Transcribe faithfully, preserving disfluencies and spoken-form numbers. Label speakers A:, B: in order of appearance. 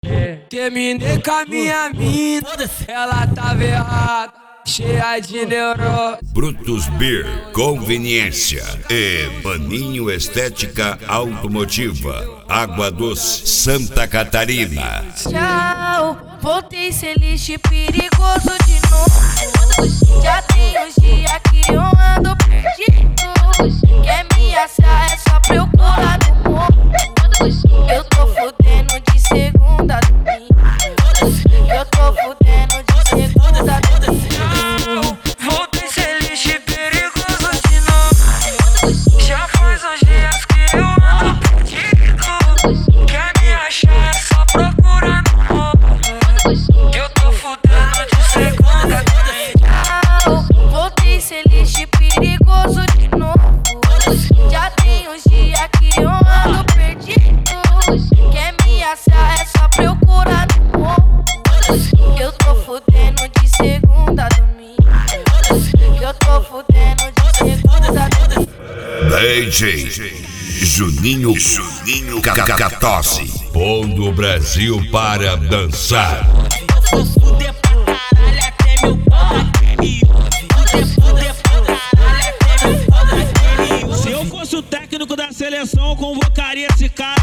A: Terminei com a minha mina, ela tava errada, cheia de neurose.
B: Brutus Beer Conveniência e Paninho Estética Automotiva, Água Doce, Santa Catarina.
C: Tchau, voltei ser lixo perigoso de novo. Já tem uns dias que eu ando perdido. Quer me achar é só procurar no morro. Eu tô fudendo de segunda a domingo. Eu tô fudendo de segunda a domingo.
A: Voltei ser lixo perigoso de novo. Já faz uns dias que eu ando perdido. Quer me achar é só procurar no morro. Eu tô fudendo de segunda a domingo.
C: Voltei ser lixo perigoso de novo. Já tem uns dias que eu ando perdido. Quer me achar é só procurar no morro. Eu tô fudendo de segunda a domingo. Eu tô fudendo de segunda a domingo.
B: D J Juninho Juninho Cacatosse, pondo o Brasil para dançar.
D: Eu vou fuder pra caralho até meu pau daquele. Fuder, fuder pra caralho até meu pau daquele. Se eu fosse o técnico da seleção, eu convocaria esse cara